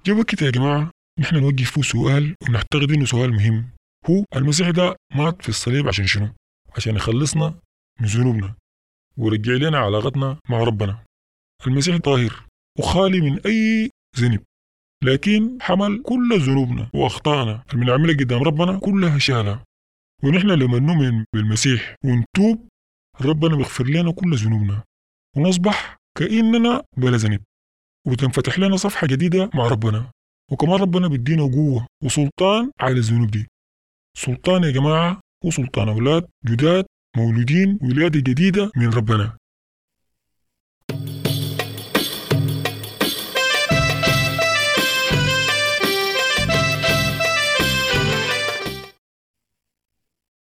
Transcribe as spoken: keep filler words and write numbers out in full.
جا وقت يا جماعة نحن نوقف فيه سؤال ونعتقد إنه سؤال مهم. هو المسيح ده مات في الصليب عشان شنو؟ عشان يخلصنا من ذنوبنا ورجع لنا علاقتنا مع ربنا. المسيح طاهر وخالي من أي ذنب، لكن حمل كل ذنوبنا وأخطائنا اللي بنعملها قدام ربنا كلها شالها. ونحن لما نؤمن بالمسيح ونتوب ربنا بيغفر لنا كل ذنوبنا ونصبح كأننا بلا ذنب، وتنفتح لنا صفحة جديدة مع ربنا. وكمان ربنا بيدينا قوة وسلطان على الذنوب دي. سلطان يا جماعة هو سلطان أولاد جداد مولودين ولادة جديدة من ربنا.